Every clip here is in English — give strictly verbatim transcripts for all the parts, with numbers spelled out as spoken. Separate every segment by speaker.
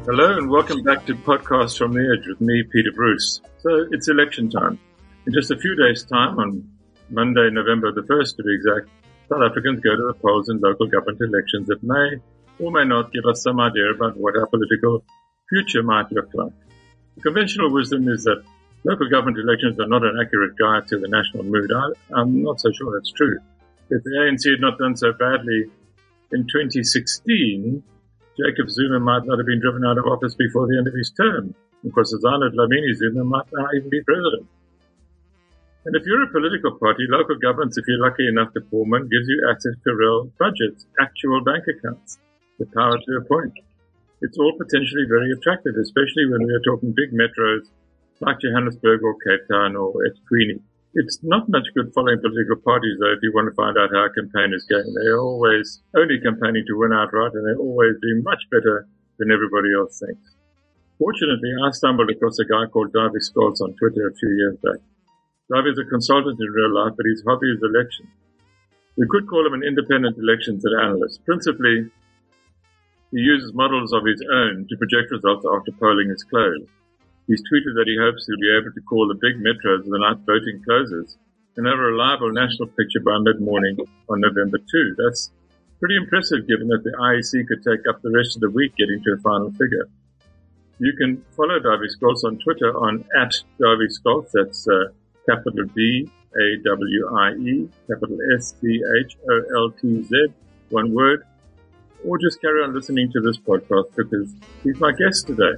Speaker 1: Hello and welcome back to Podcast from the Edge with me, Peter Bruce. So it's election time. In just a few days' time, on Monday, November the first to be exact, South Africans go to the polls in local government elections that may or may not give us some idea about what our political future might look like. The conventional wisdom is that local government elections are not an accurate guide to the national mood. I, I'm not so sure that's true. If the A N C had not done so badly in twenty sixteen, Jacob Zuma might not have been driven out of office before the end of his term. Of course, Zanu Dlamini Zuma might now even be president. And if you're a political party, local governments, if you're lucky enough to form one, gives you access to real budgets, actual bank accounts, the power to appoint. It's all potentially very attractive, especially when we are talking big metros like Johannesburg or Cape Town or eThekwini. It's not much good following political parties, though, if you want to find out how a campaign is going. They're always only campaigning to win outright, and they always do much better than everybody else thinks. Fortunately, I stumbled across a guy called Davy Scholz on Twitter a few years back. Davy is a consultant in real life, but his hobby is elections. We could call him an independent elections analyst. Principally, he uses models of his own to project results after polling is closed. He's tweeted that he hopes he'll be able to call the big metros the night voting closes and have a reliable national picture by mid-morning on November second. That's pretty impressive given that the I E C could take up the rest of the week getting to a final figure. You can follow Davy Scholz on Twitter on at Davy Scholz. That's uh, capital D A W I E, capital S C H O L T Z, one word. Or just carry on listening to this podcast because he's my guest today.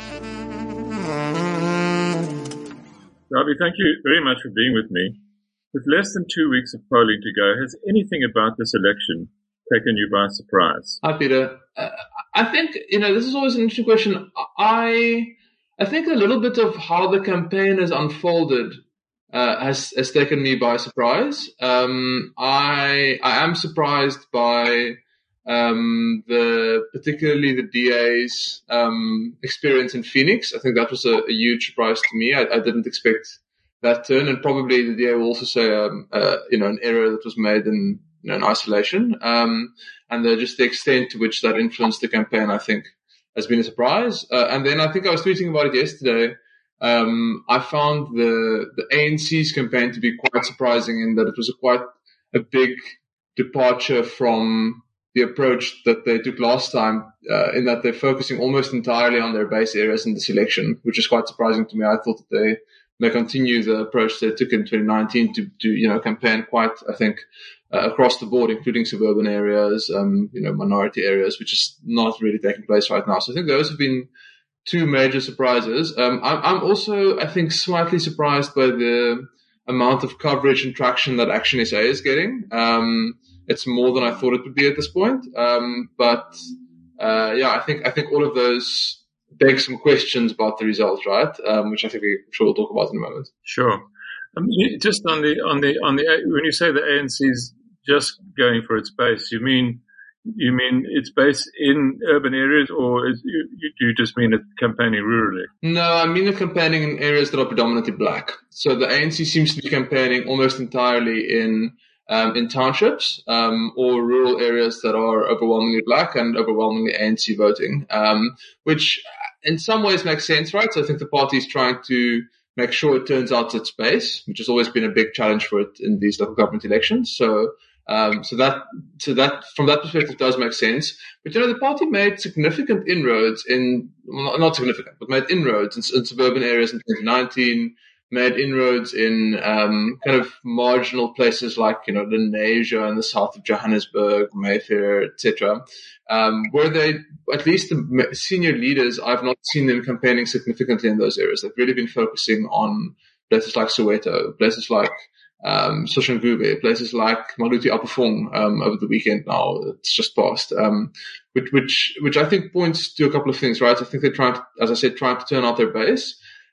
Speaker 1: Davy, thank you very much for being with me. With less than two weeks of polling to go, has anything about this election taken you by surprise?
Speaker 2: Hi, Peter. Uh, I think, you know, this is always an interesting question. I I think a little bit of how the campaign has unfolded uh, has, has taken me by surprise. Um, I I am surprised by um, the particularly the D A's um, experience in Phoenix. I think that was a, a huge surprise to me. I, I didn't expect that turn, and probably the D A will also say, um, uh, you know, an error that was made in, you know, in isolation, um, and the, just the extent to which that influenced the campaign, I think, has been a surprise. Uh, and then I think I was tweeting about it yesterday. Um, I found the the A N C's campaign to be quite surprising in that it was a quite a big departure from the approach that they took last time, uh, in that they're focusing almost entirely on their base areas in this election, which is quite surprising to me. I thought that they may continue the approach they took in twenty nineteen to, to you know, campaign quite, I think, uh, across the board, including suburban areas, um, you know, minority areas, which is not really taking place right now. So I think those have been two major surprises. Um, I'm, I'm also, I think, slightly surprised by the amount of coverage and traction that Action S A is getting. Um, It's more than I thought it would be at this point. Um, but, uh, yeah, I think, I think all of those beg some questions about the results, right? Um, which I think we're sure we'll talk about in a moment.
Speaker 1: Sure. Um, just on the, on the, on the, when you say the A N C's just going for its base, you mean, you mean its base in urban areas, or is, you, you just mean it's campaigning rurally?
Speaker 2: No, I mean the campaigning in areas that are predominantly black. So the A N C seems to be campaigning almost entirely in, Um, in townships um, or rural areas that are overwhelmingly black and overwhelmingly A N C voting, um, which in some ways makes sense, right? So I think the party is trying to make sure it turns out its base, which has always been a big challenge for it in these local government elections. So, um, so that, so that from that perspective does make sense. But you know, the party made significant inroads in, well, not significant, but made inroads in, in suburban areas in twenty nineteen. Made inroads in um, kind of marginal places like, you know, Lenasia in the south of Johannesburg, Mayfair, et cetera. Um, where they, at least the senior leaders, I've not seen them campaigning significantly in those areas. They've really been focusing on places like Soweto, places like um, Soshanguve, places like Maluti Apofong um, over the weekend now. It's just passed. Um, which, which, which I think points to a couple of things, right? I think they're trying to, as I said, trying to turn out their base.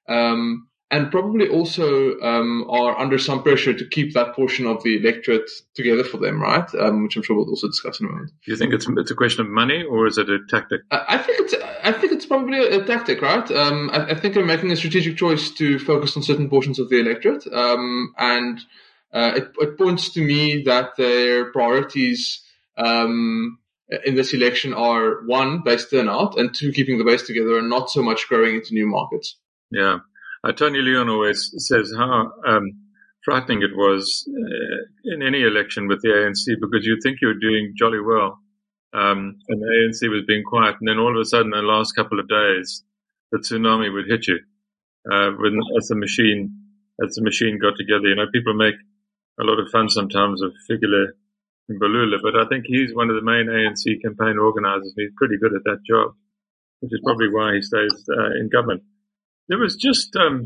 Speaker 2: Um, And probably also um, are under some pressure to keep that portion of the electorate together for them, right? Um, which I'm sure we'll also discuss in a moment.
Speaker 1: Do you think it's it's a question of money, or is it a tactic?
Speaker 2: I think it's I think it's probably a, a tactic, right? Um, I, I think they're making a strategic choice to focus on certain portions of the electorate, um, and uh, it, it points to me that their priorities um, in this election are, one, base turnout, and two, keeping the base together and not so much growing into new markets.
Speaker 1: Yeah. Uh, Tony Leon always says how um, frightening it was uh, in any election with the A N C, because you'd think you were doing jolly well, um, and the A N C was being quiet, and then all of a sudden, in the last couple of days, the tsunami would hit you uh, when as the machine as the machine got together. You know, people make a lot of fun sometimes of Figile Mbalula, but I think he's one of the main A N C campaign organisers, and he's pretty good at that job, which is probably why he stays uh, in government. There was just um,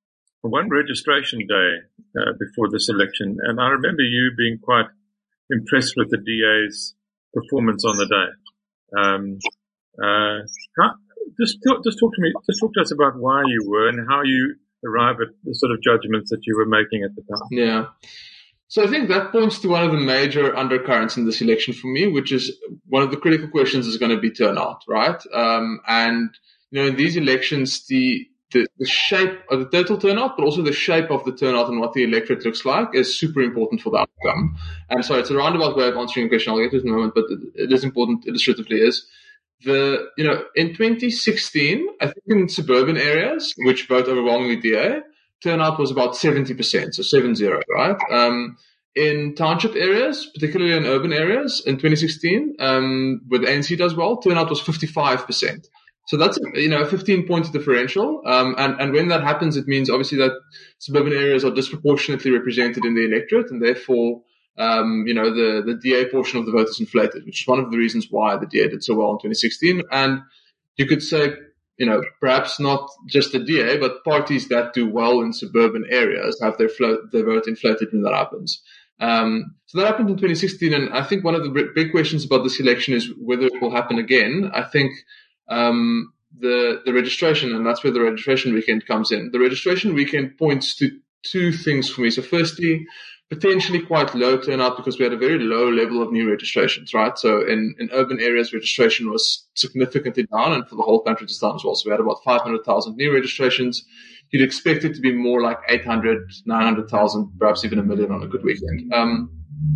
Speaker 1: one registration day uh, before this election, and I remember you being quite impressed with the D A's performance on the day. Um, uh, how, just, talk, just talk to me, just talk to us about why you were and how you arrived at the sort of judgments that you were making at the time.
Speaker 2: Yeah. So I think that points to one of the major undercurrents in this election for me, which is one of the critical questions is going to be turnout, right? Um, and, you know, in these elections, the, the, the shape of the total turnout, but also the shape of the turnout and what the electorate looks like is super important for the outcome. And so it's a roundabout way of answering the question. I'll get to it in a moment, but it is important illustratively is the, you know, in twenty sixteen, I think in suburban areas, which vote overwhelmingly D A, turnout was about seventy percent, so seven zero, right? Um, in township areas, particularly in urban areas, in twenty sixteen, um, where the A N C does well, turnout was fifty-five percent. So that's, you know, a fifteen point differential. Um, and, and when that happens, it means obviously that suburban areas are disproportionately represented in the electorate, and therefore, um, you know, the, the D A portion of the vote is inflated, which is one of the reasons why the D A did so well in twenty sixteen. And you could say, you know, perhaps not just the D A, but parties that do well in suburban areas have their, float, their vote inflated when that happens. Um, so that happened in twenty sixteen, and I think one of the big questions about this election is whether it will happen again. I think um, the the registration, and that's where the registration weekend comes in. The registration weekend points to two things for me. So firstly, potentially quite low turnout because we had a very low level of new registrations, right? So in, in urban areas, registration was significantly down, and for the whole country it's down as well. So we had about five hundred thousand new registrations. You'd expect it to be more like eight hundred, nine hundred thousand, perhaps even a million on a good weekend. Um,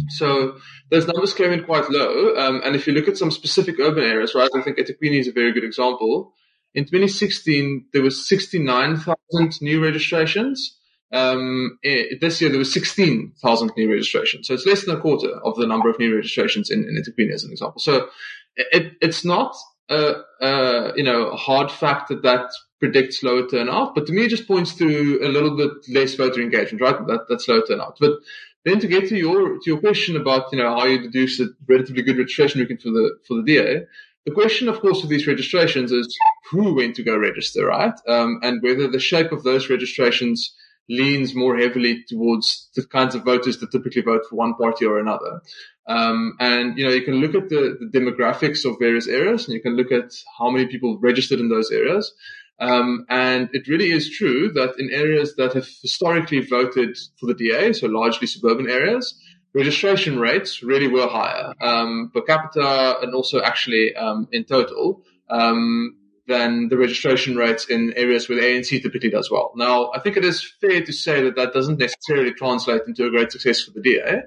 Speaker 2: so those numbers came in quite low. Um, and if you look at some specific urban areas, right, I think eThekwini is a very good example. In twenty sixteen, there was sixty-nine thousand new registrations. Um, this year there were sixteen thousand new registrations. So it's less than a quarter of the number of new registrations in, in eThekwini as an example. So it, it's not a, a, you know, a hard fact that that predicts lower turnout, but to me it just points to a little bit less voter engagement, right? That, that's lower turnout. But then to get to your, to your question about, you know, how you deduce a relatively good registration weekend for the, for the D A, the question, of course, with these registrations is who went to go register, right? Um, and whether the shape of those registrations leans more heavily towards the kinds of voters that typically vote for one party or another. Um, and, you know, you can look at the, the demographics of various areas, and you can look at how many people registered in those areas. Um, and it really is true that in areas that have historically voted for the D A, so largely suburban areas, registration rates really were higher, um, per capita and also actually, um, in total, um, than the registration rates in areas where the A N C typically does well. Now, I think it is fair to say that that doesn't necessarily translate into a great success for the D A.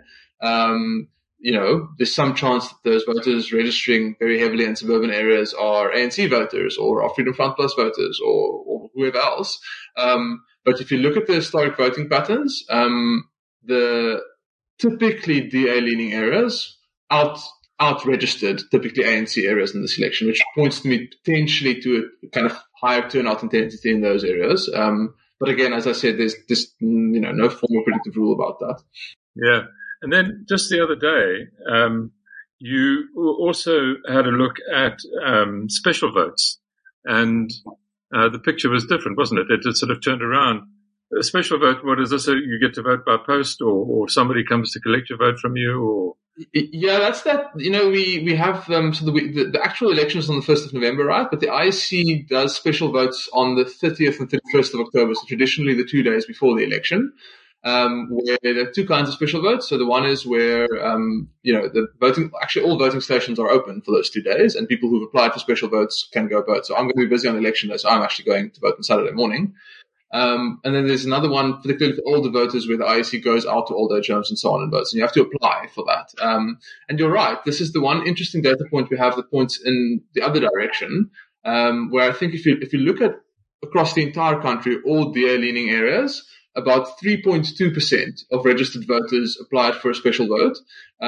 Speaker 2: Um, you know, there's some chance that those voters registering very heavily in suburban areas are A N C voters or are Freedom Front Plus voters or, or whoever else. Um, but if you look at the historic voting patterns, um, the typically D A-leaning areas out out-registered typically A N C areas in this election, which points to me potentially to a kind of higher turnout intensity in those areas. Um, but again, as I said, there's just, you know, no formal predictive rule about that.
Speaker 1: Yeah. And then just the other day, um, you also had a look at um, special votes, and uh, the picture was different, wasn't it? It just sort of turned around. A special vote, what is this? So you get to vote by post, or, or somebody comes to collect your vote from you, or?
Speaker 2: Yeah, that's that. You know, we, we have, um, so the, the, the actual election is on the first of November, right? But the I C does special votes on the thirtieth and thirty-first of October. So traditionally the two days before the election, um, where there are two kinds of special votes. So the one is where, um, you know, the voting, actually all voting stations are open for those two days, and people who've applied for special votes can go vote. So I'm going to be busy on election day, so I'm actually going to vote on Saturday morning. Um, and then there's another one, particularly for older voters, where the I E C goes out to old age homes and so on and votes, and you have to apply for that. Um, and you're right, this is the one interesting data point we have that points in the other direction, um, where I think if you if you look at across the entire country, all D A-leaning areas, about three point two percent of registered voters applied for a special vote.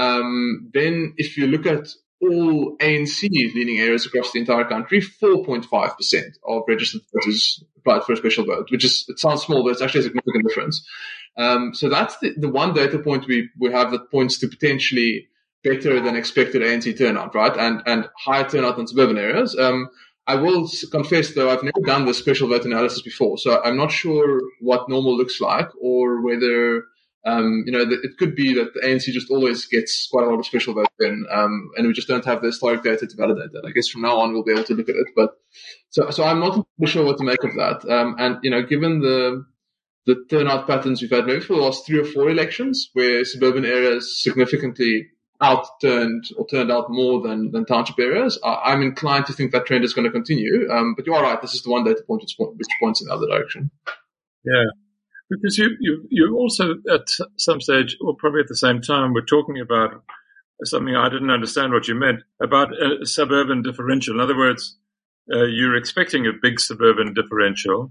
Speaker 2: Um, then if you look at all A N C-leaning areas across the entire country, four point five percent of registered voters applied for a special vote, which is, it sounds small, but it's actually a significant difference. Um, so that's the, the one data point we, we have that points to potentially better than expected A N C turnout, right? And, and higher turnout in suburban areas. Um, I will confess, though, I've never done this special vote analysis before, so I'm not sure what normal looks like, or whether, um, you know, it could be that the A N C just always gets quite a lot of special votes in, um, and we just don't have the historic data to validate that. I guess from now on we'll be able to look at it, but so so I'm not sure what to make of that. Um, and you know, given the the turnout patterns we've had maybe for the last three or four elections, where suburban areas significantly outturned or turned out more than, than township areas, I, I'm inclined to think that trend is going to continue. Um, but you are right, this is the one data point which, which points in the other direction.
Speaker 1: Yeah, because you, you, you also at some stage, or probably at the same time, were talking about something I didn't understand what you meant, about a suburban differential. In other words, uh, you're expecting a big suburban differential,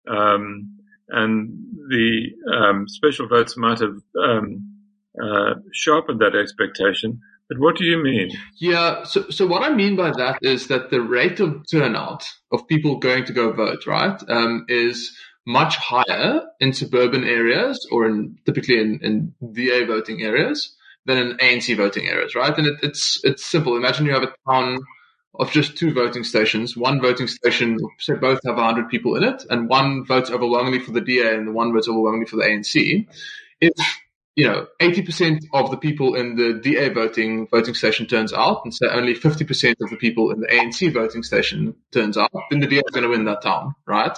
Speaker 1: um, and the um, special votes might have um, Uh, sharpen that expectation. But what do you mean?
Speaker 2: Yeah, so so what I mean by that is that the rate of turnout of people going to go vote, right, um, is much higher in suburban areas, or in typically in, in D A voting areas, than in A N C voting areas, right? And it, it's it's simple. Imagine you have a town of just two voting stations. One voting station, say both have one hundred people in it, and one votes overwhelmingly for the D A and the one votes overwhelmingly for the A N C. If you know, eighty percent of the people in the D A voting voting station turns out, and so only fifty percent of the people in the A N C voting station turns out, then the D A is going to win that town, right?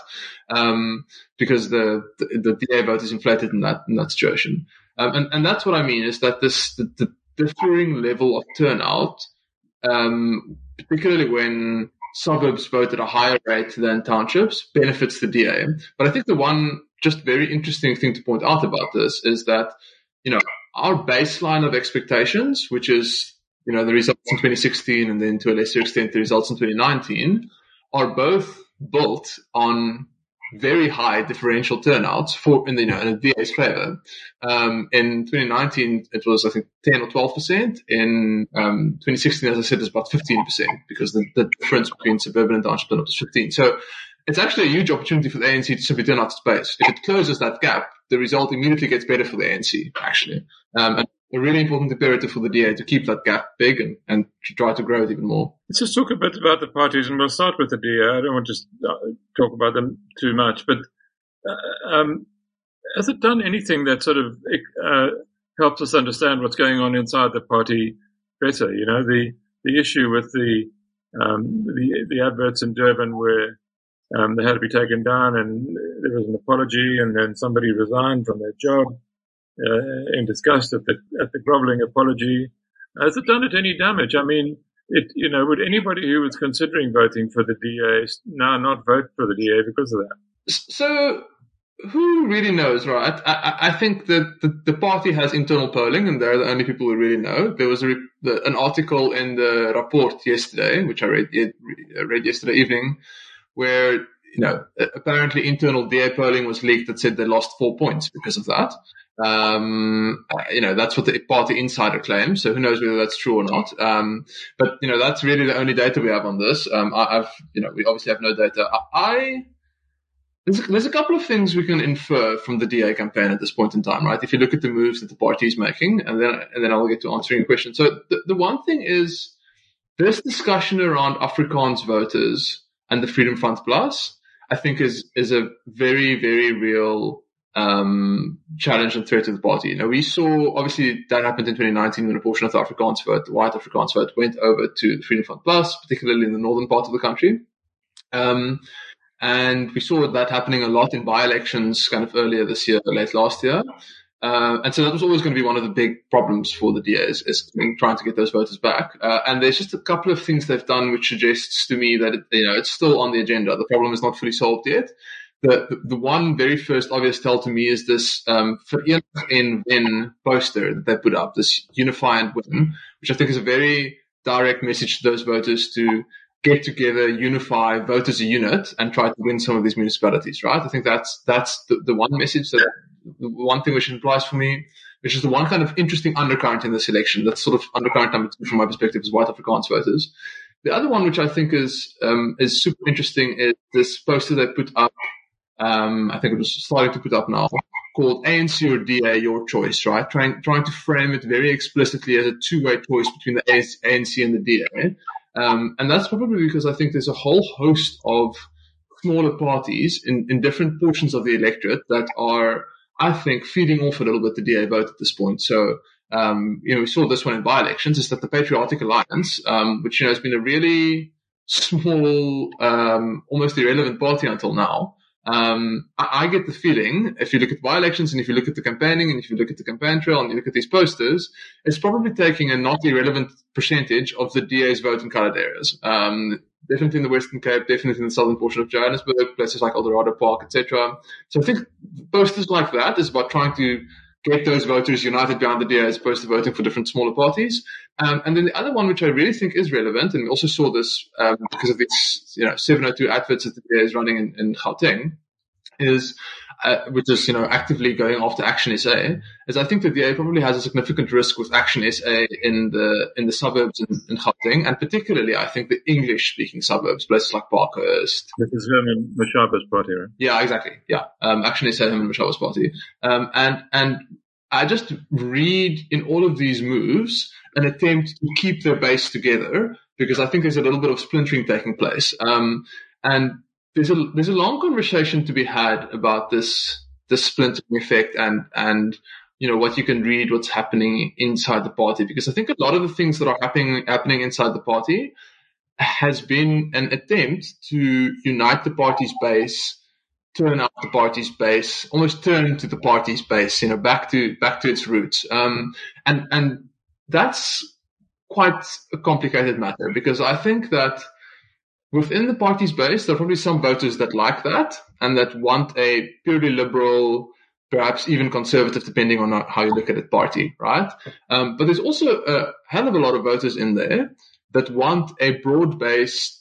Speaker 2: Um, because the, the the D A vote is inflated in that in that situation, um, and and that's what I mean is that this the, the differing level of turnout, um, particularly when suburbs vote at a higher rate than townships, benefits the D A. But I think the one just very interesting thing to point out about this is that, you know, our baseline of expectations, which is, you know, the results in twenty sixteen and then to a lesser extent the results in twenty nineteen, are both built on very high differential turnouts for, in the, you know, in a D A's favor. Um, in twenty nineteen, it was, I think, ten or twelve percent. In um, twenty sixteen, as I said, it was about fifteen percent because the, the difference between suburban and township turnout was fifteen. So it's actually a huge opportunity for the A N C to simply turn out space. If it closes that gap, the result immediately gets better for the A N C, actually. Um, and a really important imperative for the D A to keep that gap big and, and to try to grow it even more.
Speaker 1: Let's just talk a bit about the parties, and we'll start with the D A. I don't want to talk about them too much, but uh, um, has it done anything that sort of uh, helps us understand what's going on inside the party better? You know, the the issue with the um, the, the adverts in Durban where Um, they had to be taken down, and there was an apology, and then somebody resigned from their job uh, in disgust at the at the groveling apology. Has it done it any damage? I mean, it you know, would anybody who was considering voting for the D A now not vote for the D A because of that?
Speaker 2: So, who really knows, right? I, I think that the, the party has internal polling, and they're the only people who really know. There was a, the, an article in the Rapport yesterday, which I read read yesterday evening, where, you know, apparently internal D A polling was leaked that said they lost four points because of that. Um, you know, that's what the party insider claims. So who knows whether that's true or not. Um, but, you know, that's really the only data we have on this. Um, I, I've, you know, we obviously have no data. I, there's a, there's a couple of things we can infer from the D A campaign at this point in time, right? If you look at the moves that the party is making, and then, and then I'll get to answering your question. So the, the one thing is this discussion around Afrikaans voters and the Freedom Front Plus, I think, is is a very, very real um, challenge and threat to the party. You know, we saw, obviously, that happened in twenty nineteen when a portion of the Afrikaans vote, the white Afrikaans vote, went over to the Freedom Front Plus, particularly in the northern part of the country. Um, and we saw that happening a lot in by-elections kind of earlier this year, late last year. Uh, and so that was always going to be one of the big problems for the D A is, is trying to get those voters back. Uh, and there's just a couple of things they've done which suggests to me that, it, you know, it's still on the agenda. The problem is not fully solved yet. the, the one very first obvious tell to me is this um, Verenig en Wen poster that they put up, this unify and win, which I think is a very direct message to those voters to get together, unify, vote as a unit, and try to win some of these municipalities, right? I think that's that's the, the one message, that the one thing which implies for me, which is the one kind of interesting undercurrent in this election. That's sort of undercurrent number two from my perspective as white Afrikaans voters. The other one, which I think is um, is super interesting, is this poster they put up. Um, I think it was starting to put up now, called A N C or D A, your choice, right? Trying trying to frame it very explicitly as a two-way choice between the A N C and the D A. Um, and that's probably because I think there's a whole host of smaller parties in, in different portions of the electorate that are, I think, feeding off a little bit the D A vote at this point. So, um, you know, we saw this one in by-elections, is that the Patriotic Alliance, um, which, you know, has been a really small, um, almost irrelevant party until now, Um, I, I get the feeling, if you look at by-elections and if you look at the campaigning and if you look at the campaign trail and you look at these posters, it's probably taking a not irrelevant percentage of the D A's vote in coloured areas. Um, definitely in the Western Cape, definitely in the southern portion of Johannesburg, places like Eldorado Park, et cetera. So I think posters like that is about trying to get those voters united behind the D A as opposed to voting for different smaller parties. Um, and then the other one, which I really think is relevant, and we also saw this um, because of these, you know, seven oh two adverts that the D A is running in, in Gauteng, is uh, which is, you know, actively going after Action S A, is I think the D A probably has a significant risk with Action S A in the in the suburbs in, in Gauteng, and particularly I think the English-speaking suburbs, places like Parkhurst.
Speaker 1: This is Herman Mashaba's party, right?
Speaker 2: Yeah, exactly. Yeah, um, Action S A, Herman Mashaba's party, um, and and I just read in all of these moves an attempt to keep their base together, because I think there's a little bit of splintering taking place. Um, and there's a, there's a long conversation to be had about this, this splintering effect and, and, you know, what you can read, what's happening inside the party, because I think a lot of the things that are happening, happening inside the party has been an attempt to unite the party's base, turn out the party's base, almost turn to the party's base, you know, back to, back to its roots. Um, and, and, that's quite a complicated matter, because I think that within the party's base, there are probably some voters that like that and that want a purely liberal, perhaps even conservative, depending on how you look at it, party, right? Um, but there's also a hell of a lot of voters in there that want a broad-based,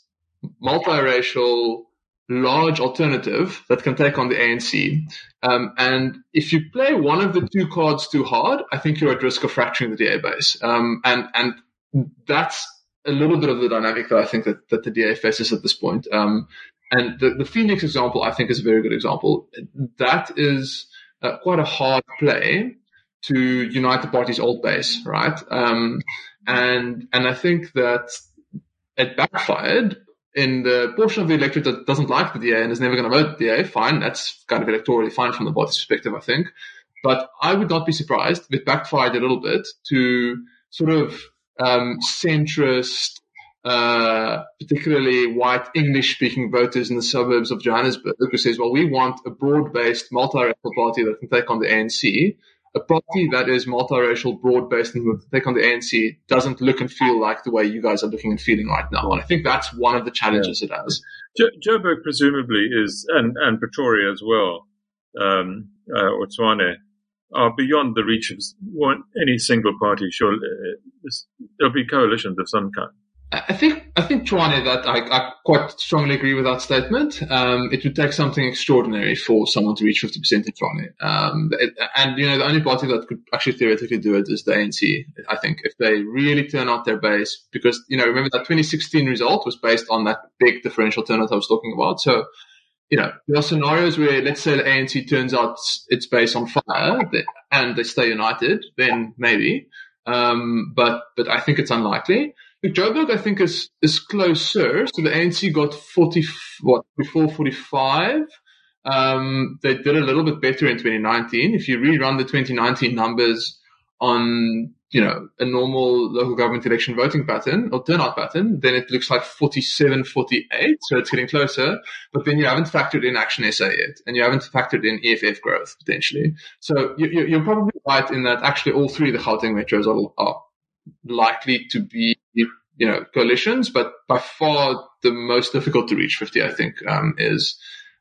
Speaker 2: multiracial, large alternative that can take on the A N C. Um, and if you play one of the two cards too hard, I think you're at risk of fracturing the D A base. Um, and, and that's a little bit of the dynamic that I think that, that the D A faces at this point. Um, and the, the Phoenix example, I think, is a very good example. That is uh, quite a hard play to unite the party's old base, right? Um, and, and I think that it backfired in the portion of the electorate that doesn't like the D A and is never going to vote the D A. Fine, that's kind of electorally fine from the party's perspective, I think. But I would not be surprised if it backfired a little bit to sort of um, centrist, uh, particularly white English-speaking voters in the suburbs of Johannesburg, who says, well, we want a broad-based multiracial party that can take on the A N C. A party that is multiracial, broad-based, and will take on the A N C doesn't look and feel like the way you guys are looking and feeling right now. And I think that's one of the challenges yeah. it has.
Speaker 1: Jo- Joburg presumably is, and, and Pretoria as well, um, uh, or Tshwane, are beyond the reach of one, any single party. Sure, uh, there'll be coalitions of some kind.
Speaker 2: I think I think Tshwane, that I, I quite strongly agree with that statement. Um, it would take something extraordinary for someone to reach fifty percent in Tshwane. Um, it, and you know, the only party that could actually theoretically do it is the A N C. I think if they really turn out their base, because you know, remember that twenty sixteen result was based on that big differential turnout I was talking about. So, you know, there are scenarios where, let's say, the A N C turns out its base on fire and they stay united, then maybe. Um, but but I think it's unlikely. Joburg, I think, is, is closer. So the A N C got forty, what, before forty-five. Um, they did a little bit better in twenty nineteen. If you rerun the twenty nineteen numbers on, you know, a normal local government election voting pattern or turnout pattern, then it looks like forty-seven, forty-eight. So it's getting closer. But then you haven't factored in Action S A yet, and you haven't factored in E F F growth potentially. So you, you, you're probably right in that actually all three of the Gauteng metros are, are likely to be, you know, coalitions, but by far the most difficult to reach fifty, I think, um, is,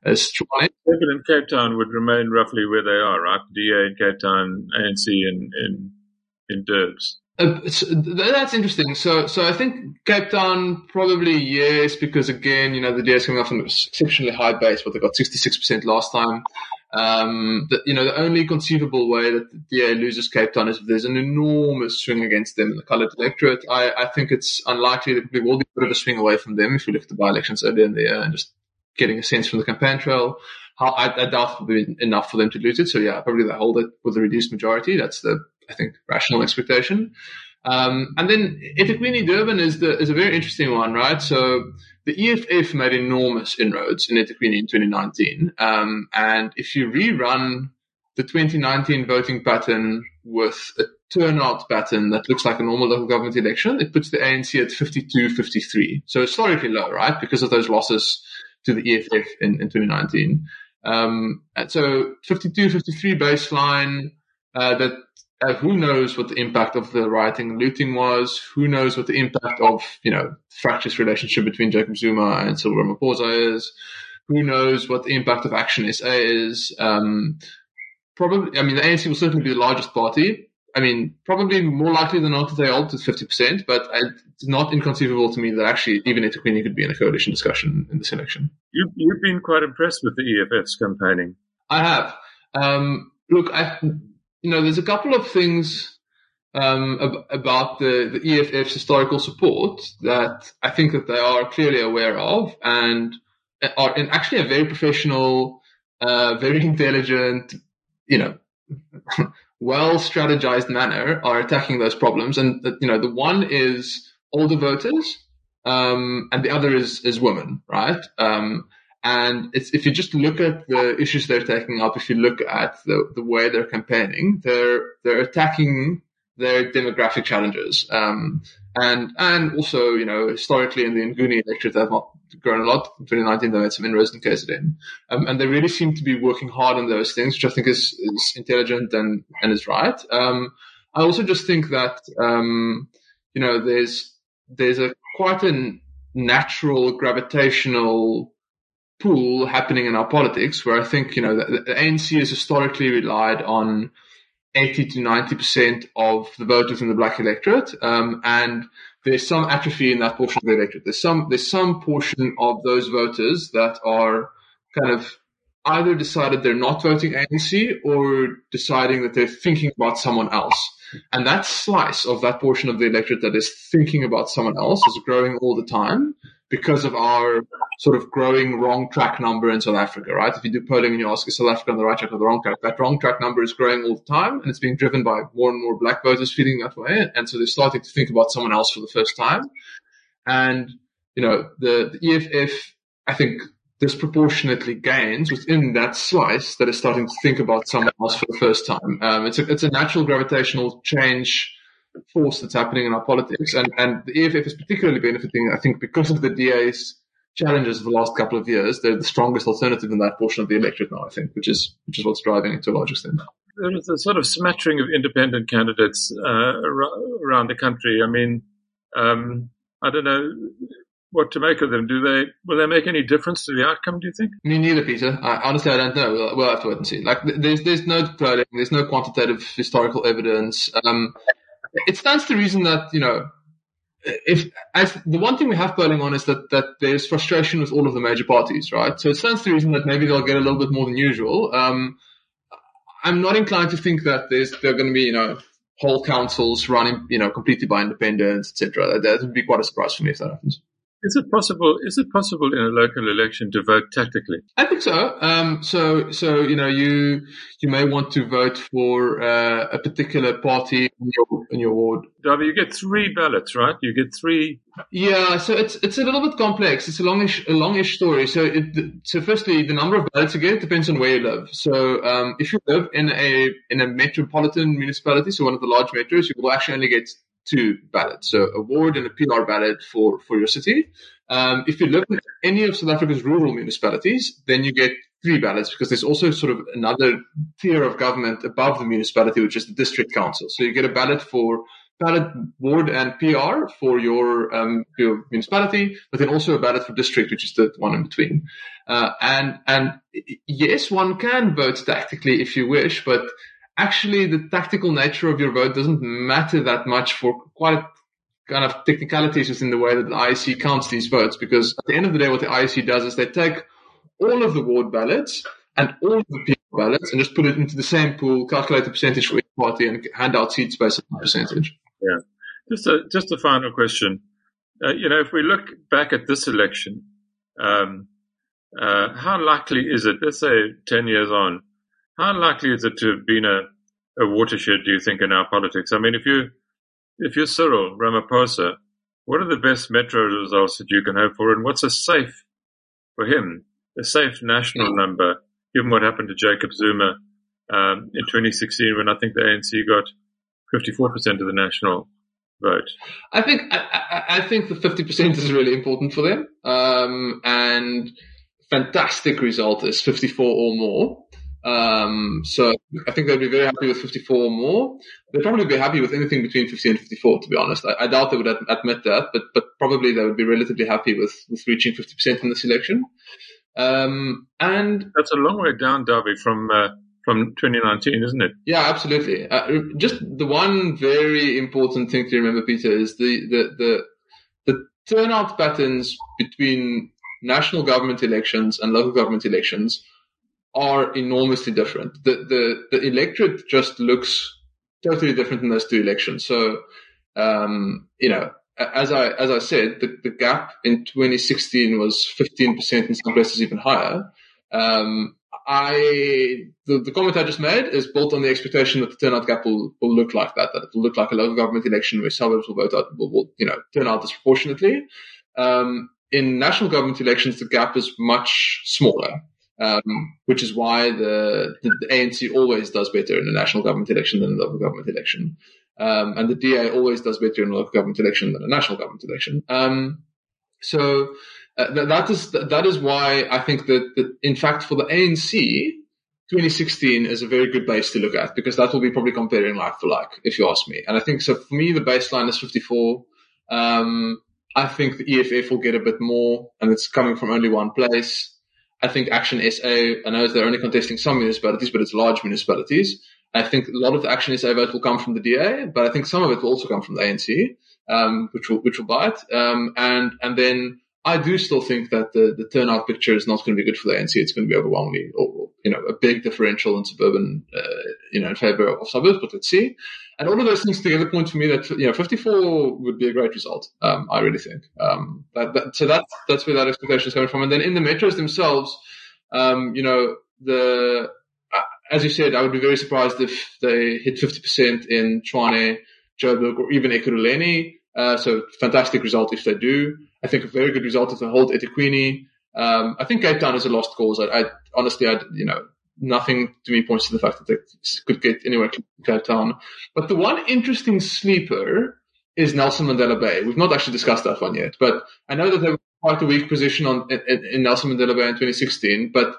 Speaker 2: as Tshwane.
Speaker 1: Durban and Cape Town would remain roughly where they are, right? D A in Cape Town, A N C in in, in Durbs.
Speaker 2: Uh, so that's interesting. So, so I think Cape Town probably yes, because again, you know, the D A is coming off an exceptionally high base, but they got sixty-six percent last time. Um, the, you know, the only conceivable way that the D A loses Cape Town is if there's an enormous swing against them in the coloured electorate. I, I think it's unlikely that there will be a bit of a swing away from them if we look at the by-elections earlier in the year and just getting a sense from the campaign trail. How, I, I doubt it will be enough for them to lose it. So yeah, probably they hold it with a reduced majority. That's the, I think, rational expectation. Um, and then eThekwini Durban is the is a very interesting one, right? So the E F F made enormous inroads in eThekwini in twenty nineteen. Um, and if you rerun the twenty nineteen voting pattern with a turnout pattern that looks like a normal local government election, it puts the A N C at fifty-two fifty-three. So historically low, right? Because of those losses to the E F F in, in twenty nineteen. Um, and so fifty-two fifty-three baseline, uh, that Uh, who knows what the impact of the rioting and looting was? Who knows what the impact of, you know, fractious relationship between Jacob Zuma and Cyril Ramaphosa is? Who knows what the impact of Action S A is? Um, probably, I mean, the A N C will certainly be the largest party. I mean, probably more likely than not that they hold to fifty percent, but it's not inconceivable to me that actually even eThekwini could be in a coalition discussion in this election.
Speaker 1: You've, you've been quite impressed with the E F F's campaigning.
Speaker 2: I have. Um, look, I... You know, there's a couple of things um, ab- about the, the E F F's historical support that I think that they are clearly aware of and are in actually a very professional, uh, very intelligent, you know, well strategized manner are attacking those problems. And, you know, the one is older voters um, and the other is, is women, right? Um, And it's, if you just look at the issues they're taking up, if you look at the, the way they're campaigning, they're they're attacking their demographic challenges. Um, and and also, you know, historically in the Nguni electorate, they've not grown a lot. In twenty nineteen, they made some inroads in K Z N. Um, and they really seem to be working hard on those things, which I think is, is intelligent and, and is right. Um, I also just think that, um, you know, there's there's a quite a natural gravitational pool happening in our politics where I think, you know, the, the A N C has historically relied on eighty to ninety percent of the voters in the black electorate. Um, and there's some atrophy in that portion of the electorate. There's some, there's some portion of those voters that are kind of either decided they're not voting A N C or deciding that they're thinking about someone else. And that slice of that portion of the electorate that is thinking about someone else is growing all the time because of our sort of growing wrong track number in South Africa, right? If you do polling and you ask, is South Africa on the right track or the wrong track? That wrong track number is growing all the time, and it's being driven by more and more black voters feeling that way. And so they're starting to think about someone else for the first time. And, you know, the, the E F F, I think, disproportionately gains within that slice that is starting to think about someone else for the first time. Um, it's a, it's a natural gravitational change force that's happening in our politics. And, and the E F F is particularly benefiting, I think, because of the D A's challenges of the last couple of years. They're the strongest alternative in that portion of the electorate now, I think, which is which is what's driving it to a large extent.
Speaker 1: There is a sort of smattering of independent candidates uh, around the country. I mean, um, I don't know what to make of them. Do they will they make any difference to the outcome, do you think?
Speaker 2: Me neither, Peter. I, honestly, I don't know. We'll, we'll have to wait and see. Like, there's there's no polling, there's no quantitative historical evidence. Um, it stands to reason that, you know, if as the one thing we have polling on is that, that there's frustration with all of the major parties, right? So it stands to reason that maybe they'll get a little bit more than usual. Um, I'm not inclined to think that there's there are going to be, you know, whole councils running, you know, completely by independents, et cetera. That, that would be quite a surprise for me if that happens.
Speaker 1: Is it possible? Is it possible in a local election to vote tactically?
Speaker 2: I think so. Um, so, so you know, you you may want to vote for uh, a particular party in your in your ward.
Speaker 1: Darby, you get three ballots, right? You get three.
Speaker 2: Yeah. So it's it's a little bit complex. It's a longish a longish story. So, it, so firstly, the number of ballots you get depends on where you live. So, um, if you live in a in a metropolitan municipality, so one of the large metros, you will actually only get two ballots, so a ward and a P R ballot for, for your city. Um, if you look at any of South Africa's rural municipalities, then you get three ballots because there's also sort of another tier of government above the municipality, which is the district council. So you get a ballot for ballot ward and P R for your, um, your municipality, but then also a ballot for district, which is the one in between. Uh, and, and yes, one can vote tactically if you wish, but actually the tactical nature of your vote doesn't matter that much for quite a kind of technicalities within the way that the I E C counts these votes, because at the end of the day, what the I E C does is they take all of the ward ballots and all of the P R ballots and just put it into the same pool, calculate the percentage for each party, and hand out seats based on the percentage.
Speaker 1: Yeah. Just a, just a final question. Uh, you know, if we look back at this election, um, uh, how likely is it, let's say ten years on, how likely is it to have been a, a watershed, do you think, in our politics? I mean, if you, if you're Cyril Ramaphosa, what are the best metro results that you can hope for, and what's a safe for him, a safe national number, given what happened to Jacob Zuma um, in twenty sixteen, when I think the A N C got fifty-four percent of the national vote?
Speaker 2: I think I, I, I think the fifty percent is really important for them, um, and fantastic result is fifty-four or more. Um, so I think they'd be very happy with fifty-four or more. They'd probably be happy with anything between fifty and fifty-four, to be honest. I, I doubt they would ad- admit that, but, but probably they would be relatively happy with, with reaching fifty percent in this election. Um, and
Speaker 1: that's a long way down, Darby, from, uh, from twenty nineteen, isn't it?
Speaker 2: Yeah, absolutely. Uh, just the one very important thing to remember, Peter, is the, the, the, the turnout patterns between national government elections and local government elections are enormously different. The, the, the electorate just looks totally different in those two elections. So, um, you know, as I, as I said, the, the gap in twenty sixteen was fifteen percent, in some places even higher. Um, I, the, the comment I just made is built on the expectation that the turnout gap will, will look like that, that it will look like a local government election where suburbs will vote out, will, will you know, turn out disproportionately. Um, in national government elections, the gap is much smaller. Um, which is why the, the, the A N C always does better in a national government election than a local government election. Um, and the D A always does better in a local government election than a national government election. Um, so, uh, th- that is, th- that is why I think that, that, in fact, for the A N C, twenty sixteen is a very good base to look at, because that will be probably comparing like for like, if you ask me. And I think, so for me, the baseline is fifty-four. Um, I think the E F F will get a bit more, and it's coming from only one place. I think Action S A, I know they're only contesting some municipalities, but it's large municipalities. I think a lot of the Action S A vote will come from the D A, but I think some of it will also come from the A N C, um, which will, which will buy it. Um, and, and then I do still think that the, the turnout picture is not going to be good for the A N C. It's going to be overwhelmingly, or, you know, a big differential in suburban, uh, you know, in favor of suburbs, but let's see. And all of those things together point to me that, you know, fifty-four would be a great result. Um, I really think. Um, that, that, so that's, that's where that expectation is coming from. And then in the metros themselves, um, you know, the, uh, as you said, I would be very surprised if they hit fifty percent in Tshwane, Joburg, or even Ekurhuleni. Uh, so fantastic result if they do. I think a very good result if they hold eThekwini. Um, I think Cape Town is a lost cause. I, I honestly, I, you know, nothing to me points to the fact that they could get anywhere close to Cape Town. But the one interesting sleeper is Nelson Mandela Bay. We've not actually discussed that one yet, but I know that they were quite a weak position on in, in Nelson Mandela Bay in twenty sixteen, but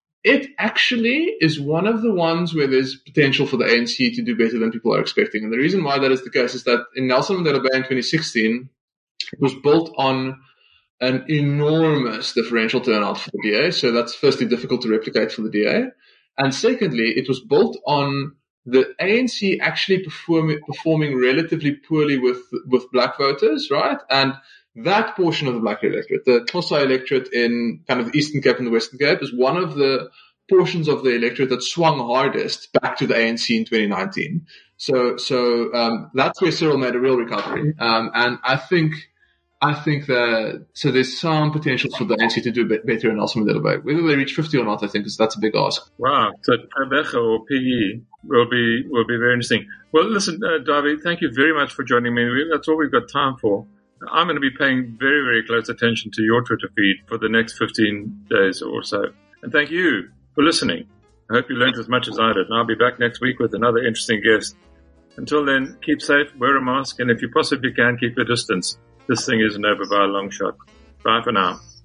Speaker 2: it actually is one of the ones where there's potential for the A N C to do better than people are expecting. And the reason why that is the case is that in Nelson Mandela Bay in twenty sixteen, it was built on an enormous differential turnout for the D A. So that's firstly difficult to replicate for the D A. And secondly, it was built on the A N C actually perform, performing relatively poorly with, with black voters, right? And that portion of the black electorate, the Xhosa electorate in kind of the Eastern Cape and the Western Cape, is one of the portions of the electorate that swung hardest back to the A N C in twenty nineteen. So, so, um, that's where Cyril made a real recovery. Um, and I think, I think that, so there's some potential for the A N C to do a bit better in Nelson Mandela Bay. Whether they reach fifty or not, I think is, that's a big ask.
Speaker 1: Wow. So Thobeka or P E will be, will be very interesting. Well, listen, uh, Darby, thank you very much for joining me. That's all we've got time for. I'm going to be paying very, very close attention to your Twitter feed for the next fifteen days or so. And thank you for listening. I hope you learned as much as I did. And I'll be back next week with another interesting guest. Until then, keep safe, wear a mask, and if you possibly can, keep your distance. This thing isn't over by a long shot. Bye for now.